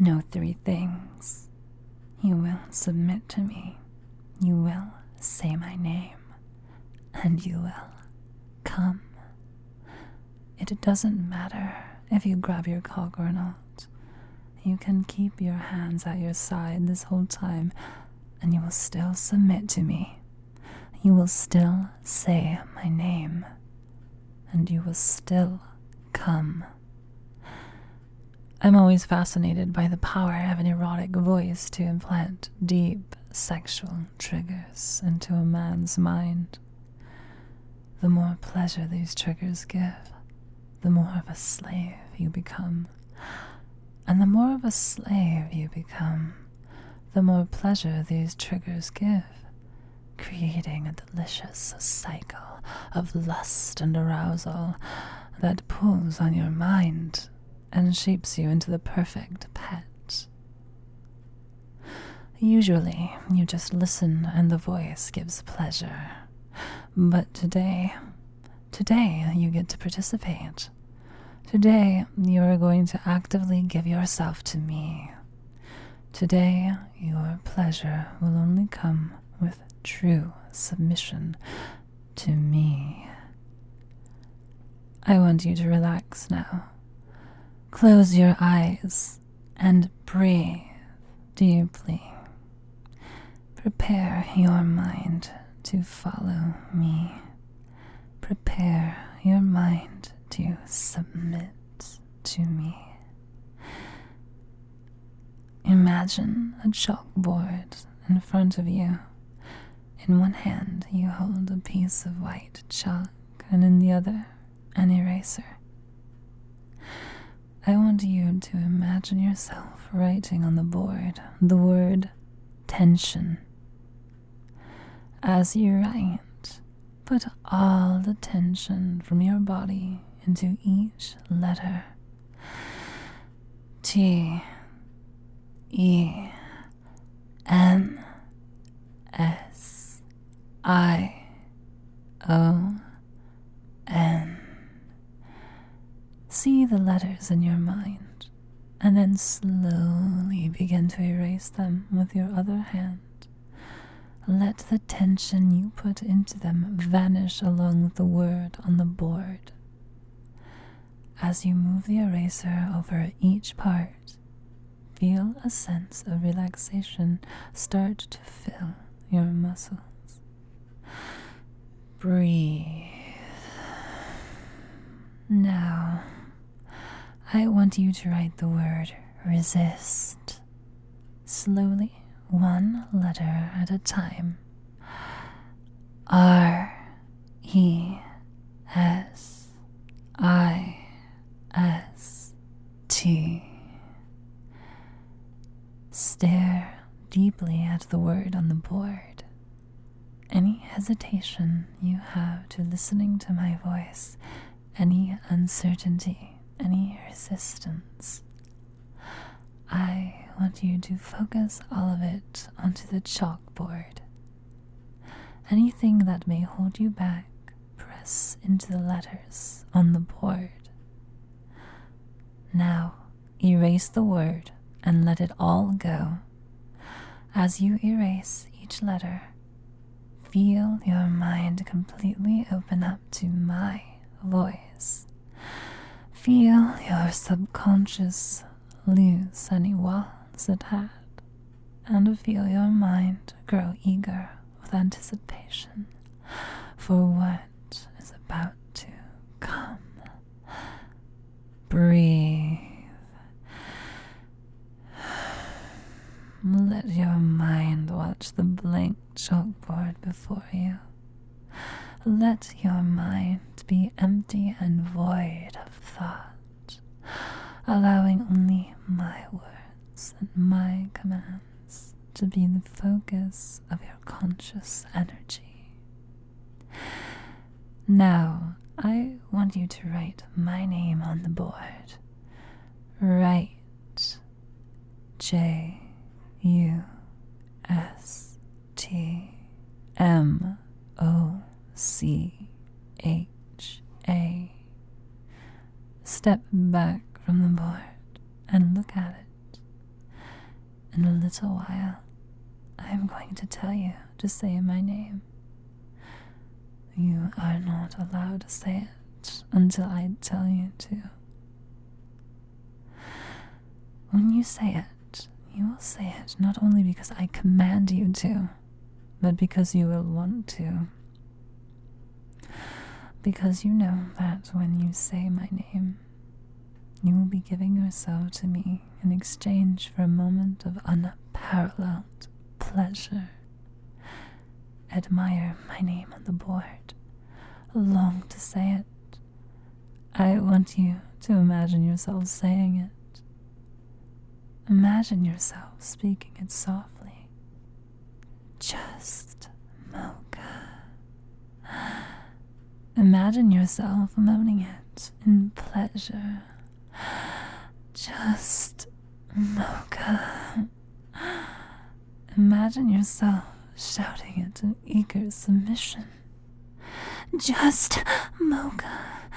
Know three things. You will submit to me. You will say my name. And you will come. It doesn't matter if you grab your cock or not. You can keep your hands at your side this whole time, and you will still submit to me. You will still say my name, and you will still come. I'm always fascinated by the power of an erotic voice to implant deep sexual triggers into a man's mind. The more pleasure these triggers give, the more of a slave you become. And the more of a slave you become, the more pleasure these triggers give, creating a delicious cycle of lust and arousal that pulls on your mind and shapes you into the perfect pet. Usually, you just listen and the voice gives pleasure. But today you get to participate. Today, you are going to actively give yourself to me. Today, your pleasure will only come with true submission to me. I want you to relax now. Close your eyes and breathe deeply. Prepare your mind to follow me. Prepare your mind to submit to me. Imagine a chalkboard in front of you. In one hand, you hold a piece of white chalk, and in the other, an eraser. I want you to imagine yourself writing on the board the word tension. As you write, put all the tension from your body into each letter. T, E, N, S, I, O, N. See the letters in your mind, and then slowly begin to erase them with your other hand. Let the tension you put into them vanish along with the word on the board. As you move the eraser over each part, feel a sense of relaxation start to fill your muscles. Breathe. Now, I want you to write the word resist. Slowly, one letter at a time. R-E-S-I-S-T. Stare deeply at the word on the board. Any hesitation you have to listening to my voice, any uncertainty, any resistance, I want you to focus all of it onto the chalkboard. Anything that may hold you back, press into the letters on the board. Now, erase the word and let it all go. As you erase each letter, feel your mind completely open up to my voice. Feel your subconscious lose any walls it had, and feel your mind grow eager with anticipation for what is about to come. Breathe. Let your mind watch the blank chalkboard before you. Let your mind be empty and void of thought, allowing only my words and my commands to be the focus of your conscious energy. Now, I want you to write my name on the board. Write J-U-S-T-M-O-C-H-A. Step back from the board and look at it. In a little while, I am going to tell you to say my name. You are not allowed to say it until I tell you to. When you say it, you will say it not only because I command you to, but because you will want to. Because you know that when you say my name, you will be giving yourself to me in exchange for a moment of unparalleled pleasure. Admire my name on the board. Long to say it. I want you to imagine yourself saying it. Imagine yourself speaking it softly. Just Mocha. Imagine yourself moaning it in pleasure. Just Mocha. Imagine yourself shouting it in eager submission. Just Mocha.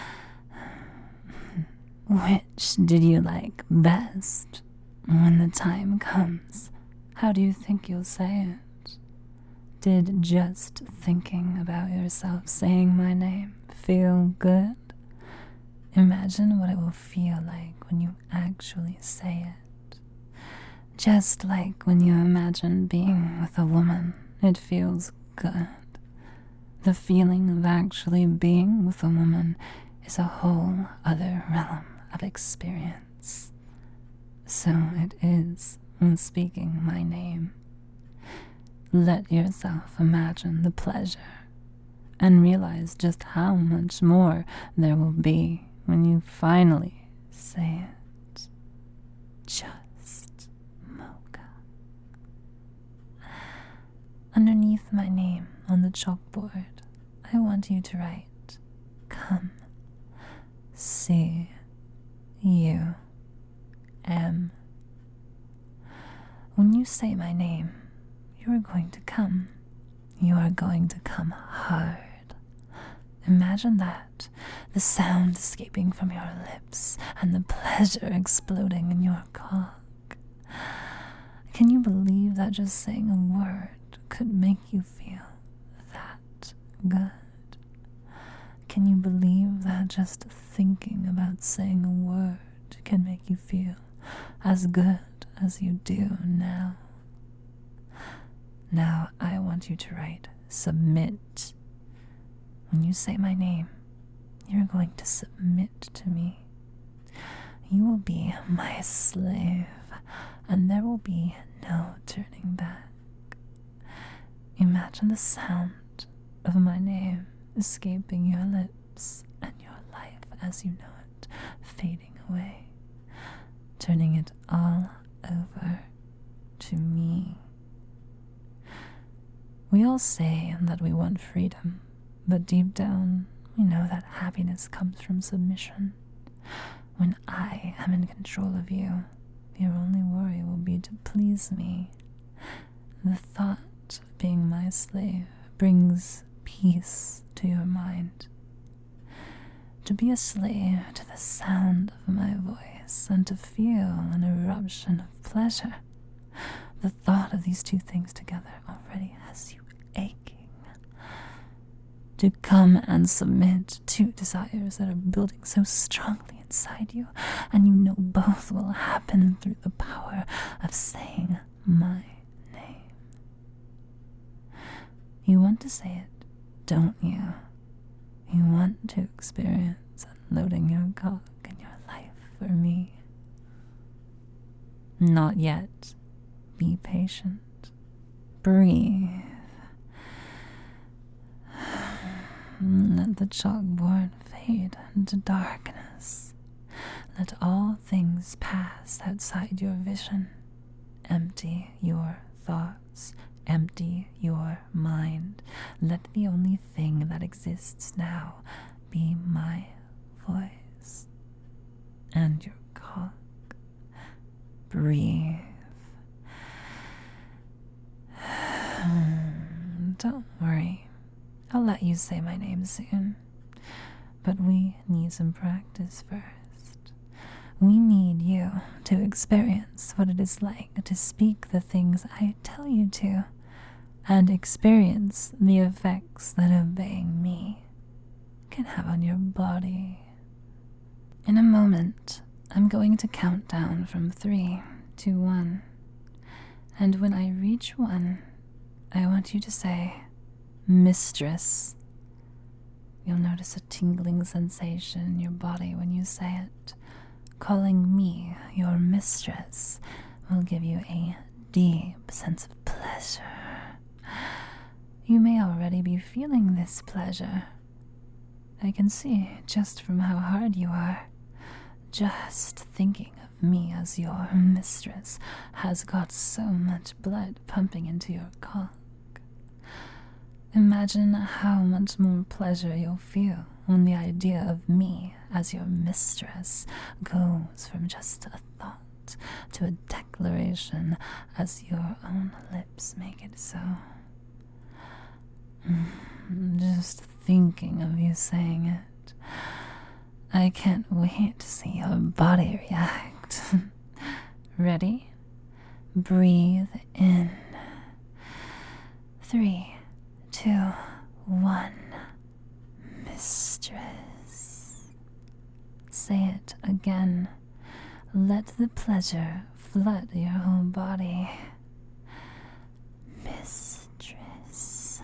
Which did you like best? When the time comes, how do you think you'll say it? Did just thinking about yourself saying my name feel good? Imagine what it will feel like when you actually say it. Just like when you imagine being with a woman, it feels good. The feeling of actually being with a woman is a whole other realm of experience. So it is when speaking my name. Let yourself imagine the pleasure and realize just how much more there will be when you finally say it. Just Mocha. Underneath my name on the chalkboard, I want you to write, come, C-U-M. When you say my name, you are going to come. You are going to come hard. Imagine that, the sound escaping from your lips and the pleasure exploding in your cock. Can you believe that just saying a word could make you feel that good? Can you believe that just thinking about saying a word can make you feel as good as you do now? Now I want you to write submit. When you say my name, you're going to submit to me. You will be my slave, and there will be no turning back. Imagine the sound of my name escaping your lips and your life as you know it fading away, turning it all over to me. We all say that we want freedom, but deep down, we know that happiness comes from submission. When I am in control of you, your only worry will be to please me. The thought of being my slave brings peace to your mind. To be a slave to the sound of my voice and to feel an eruption of pleasure, the thought of these two things together already has you aching. To come and submit two desires that are building so strongly inside you, and you know both will happen through the power of saying my name. You want to say it, don't you? You want to experience unloading your cock in your life for me. Not yet. Be patient. Breathe. Let the chalkboard fade into darkness. Let all things pass outside your vision. Empty your thoughts. Empty your mind. Let the only thing that exists now be my voice and your cock. Breathe. Don't worry. I'll let you say my name soon. But we need some practice first. We need you to experience what it is like to speak the things I tell you to, and experience the effects that obeying me can have on your body. In a moment, I'm going to count down from 3 to 1, and when I reach 1, I want you to say, "Mistress." You'll notice a tingling sensation in your body when you say it. Calling me your mistress will give you a deep sense of pleasure. You may already be feeling this pleasure. I can see just from how hard you are. Just thinking of me as your mistress has got so much blood pumping into your cock. Imagine how much more pleasure you'll feel when the idea of me as your mistress goes from just a thought to a declaration as your own lips make it so. Just thinking of you saying it, I can't wait to see your body react. Ready? Breathe in. 3, 2, 1. Mistress. Say it again. Let the pleasure flood your whole body. Mistress.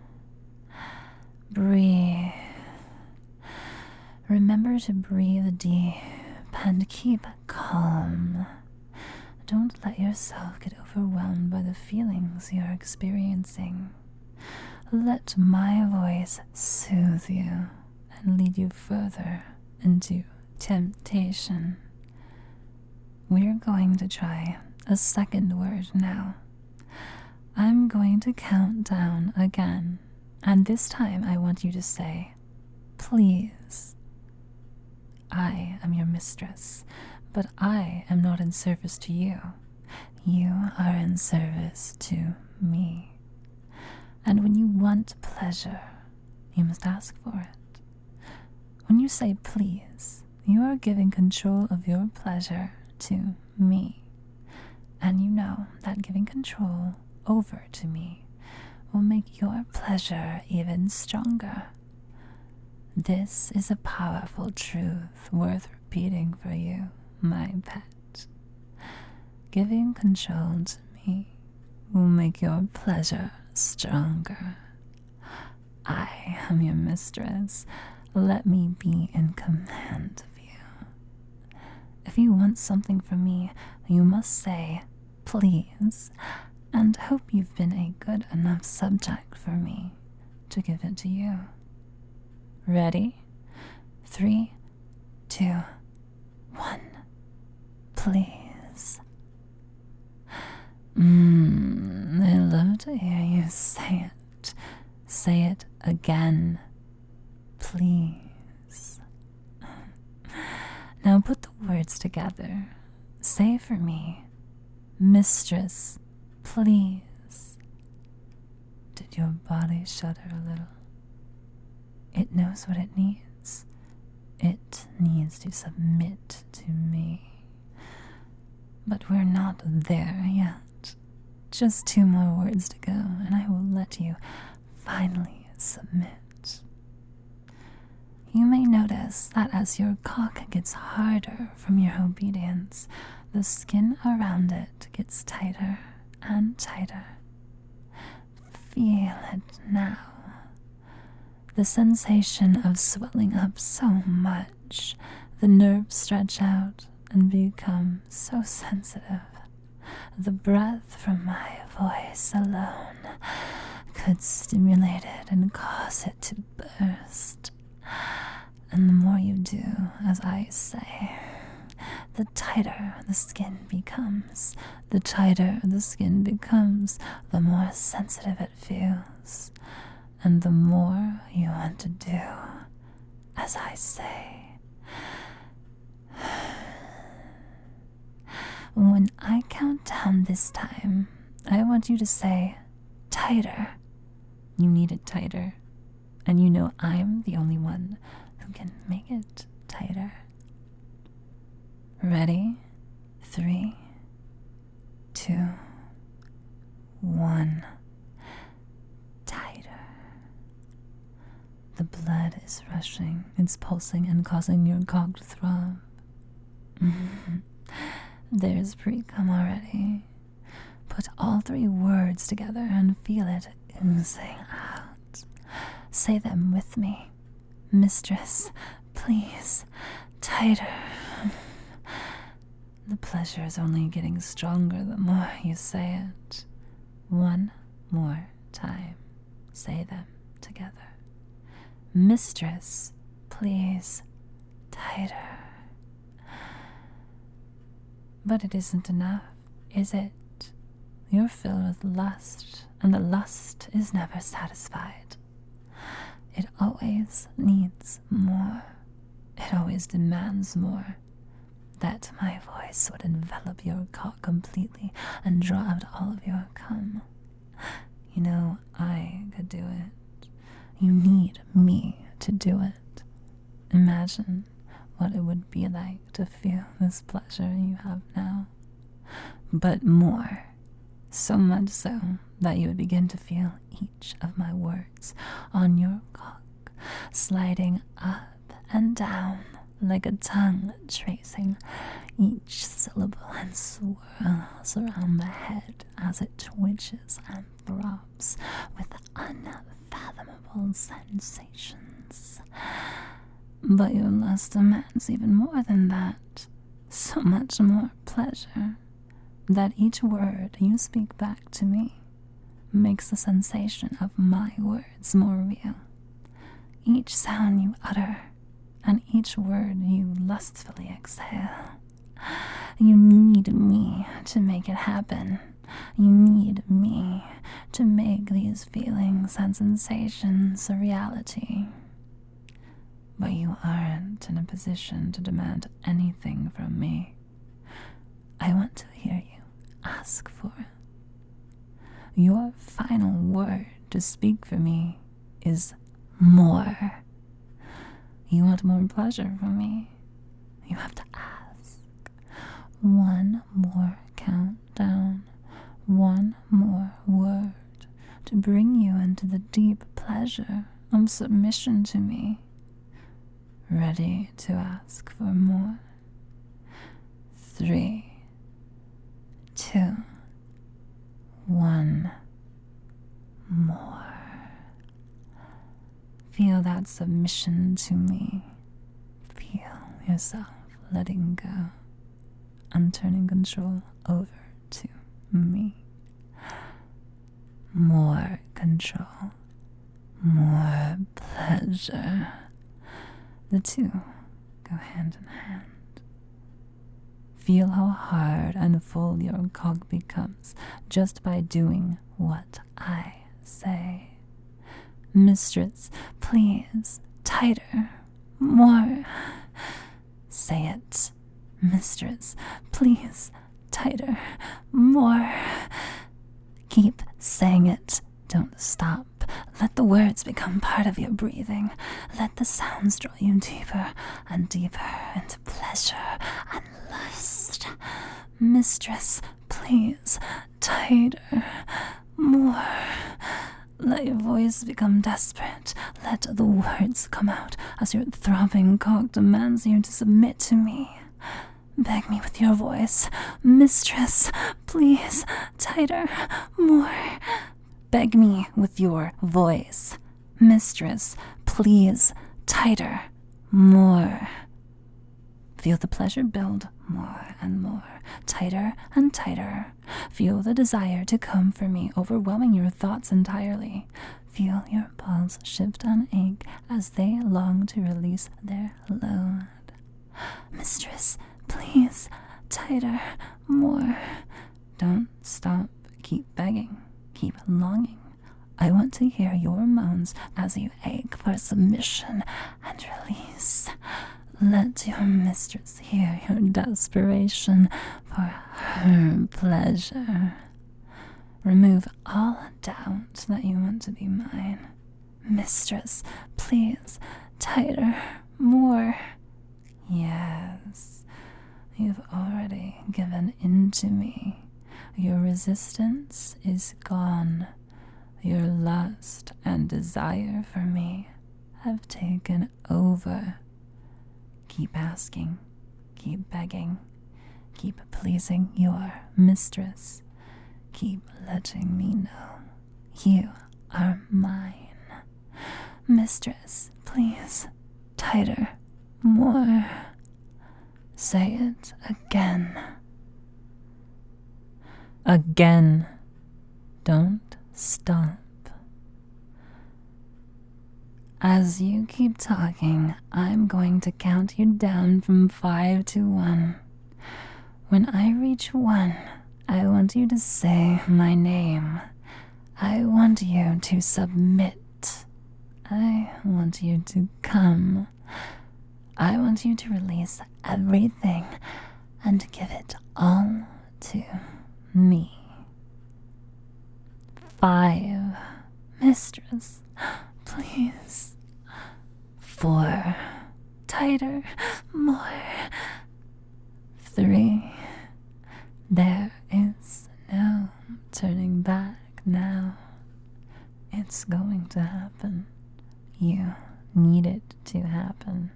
Breathe. Remember to breathe deep and keep calm. Don't let yourself get overwhelmed by the feelings you're experiencing. Let my voice soothe you and lead you further into temptation. We're going to try a second word now. I'm going to count down again, and this time I want you to say, "Please." I am your mistress, but I am not in service to you. You are in service to me. And when you want pleasure, you must ask for it. When you say please, you are giving control of your pleasure to me. And you know that giving control over to me will make your pleasure even stronger. This is a powerful truth worth repeating for you, my pet. Giving control to me will make your pleasure stronger. I am your mistress. Let me be in command of you. If you want something from me, you must say, "Please," and hope you've been a good enough subject for me to give it to you. Ready? 3, 2, 1. Please. I love to hear you say it. Say it again. Please. Now put the words together. Say for me, "Mistress, please." Did your body shudder a little? It knows what it needs. It needs to submit to me. But we're not there yet. Just 2 more words to go, and I will let you finally submit. You may notice that as your cock gets harder from your obedience, the skin around it gets tighter and tighter. Feel it now. The sensation of swelling up so much, the nerves stretch out and become so sensitive. The breath from my voice alone could stimulate it and cause it to burst. And the more you do as I say, the tighter the skin becomes. The tighter the skin becomes, the more sensitive it feels. And the more you want to do as I say. When I count down this time, I want you to say, "Tighter." You need it tighter. And you know I'm the only one who can make it tighter. Ready? 3, 2, 1. Tighter. The blood is rushing, it's pulsing and causing your cock to throb. There's pre-cum already. Put all 3 words together and feel it oozing out. Say them with me. Mistress, please, tighter. The pleasure is only getting stronger the more you say it. 1 more time. Say them together. Mistress, please, tighter. But it isn't enough, is it? You're filled with lust, and the lust is never satisfied. It always needs more. It always demands more. That my voice would envelop your cock completely and draw out all of your cum. You know, I could do it. You need me to do it. Imagine what it would be like to feel this pleasure you have now. But more. So much so that you would begin to feel each of my words on your cock, sliding up and down like a tongue tracing each syllable and swirls around the head as it twitches and throbs with unfathomable sensations. But your lust demands even more than that, so much more pleasure, that each word you speak back to me makes the sensation of my words more real. Each sound you utter and each word you lustfully exhale. You need me to make it happen. You need me to make these feelings and sensations a reality. But you aren't in a position to demand anything from me. I want to hear you ask for it. Your final word to speak for me is more. You want more pleasure from me? You have to ask. 1 more countdown, 1 more word to bring you into the deep pleasure of submission to me. Ready to ask for more? 3, 2, 1. More. Feel that submission to me. Feel yourself letting go and turning control over to me. More control. More pleasure. The two go hand in hand. Feel how hard and full your cock becomes just by doing what I say. Mistress, please, tighter, more. Say it. Mistress, please, tighter, more. Keep saying it. Don't stop. Let the words become part of your breathing. Let the sounds draw you deeper and deeper into pleasure and lust. Mistress, please, tighter, more. Let your voice become desperate. Let the words come out as your throbbing cock demands you to submit to me. Beg me with your voice. Mistress, please, tighter, more. Beg me with your voice. Mistress, please, tighter, more. Feel the pleasure build more and more, tighter and tighter. Feel the desire to come for me overwhelming your thoughts entirely. Feel your balls shift and ache as they long to release their load. Mistress, please, tighter, more. Don't stop. Keep begging. Keep longing. I want to hear your moans as you ache for submission and release. Let your mistress hear your desperation for her pleasure. Remove all doubt that you want to be mine. Mistress, please, tighter, more. Yes, You've already given in to me. Your resistance is gone. Your lust and desire for me have taken over. Keep asking, keep begging, keep pleasing your mistress. Keep letting me know you are mine. Mistress, please, tighter, more. Say it again. Again. Don't stop. As you keep talking, I'm going to count you down from 5 to 1. When I reach 1, I want you to say my name. I want you to submit. I want you to come. I want you to release everything and give it all to me. 5. Mistress, please. 4. Tighter, more. 3. There is no turning back now. It's going to happen. You need it to happen.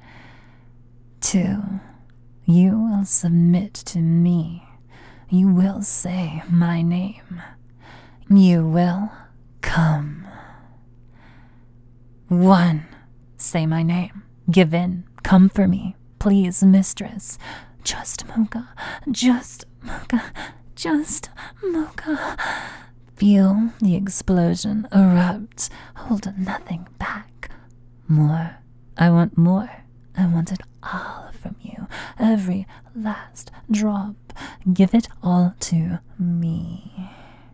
2. You will submit to me. You will say my name. You will come. 1. Say my name. Give in. Come for me. Please, mistress. Just Mocha. Just Mocha. Just Mocha. Feel the explosion erupt. Hold nothing back. More. I want more. I want it all from you. Every last drop. Give it all to me.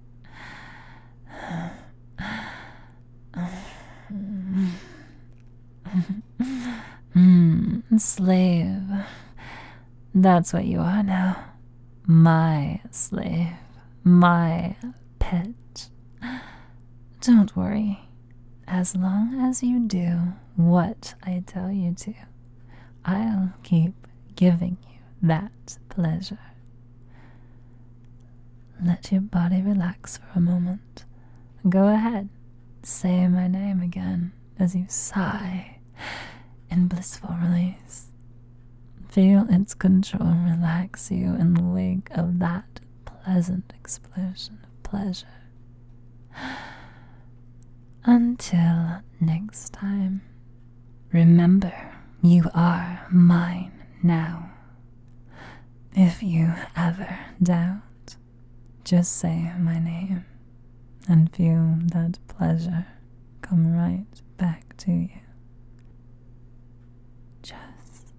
Slave. That's what you are now. My slave. My pet. Don't worry. As long as you do what I tell you to, I'll keep giving you that pleasure. Let your body relax for a moment. Go ahead. Say my name again as you sigh in blissful release. Feel its control relax you in the wake of that pleasant explosion of pleasure. Until next time, remember you are mine now. If you ever doubt, just say my name and feel that pleasure come right back to you. Just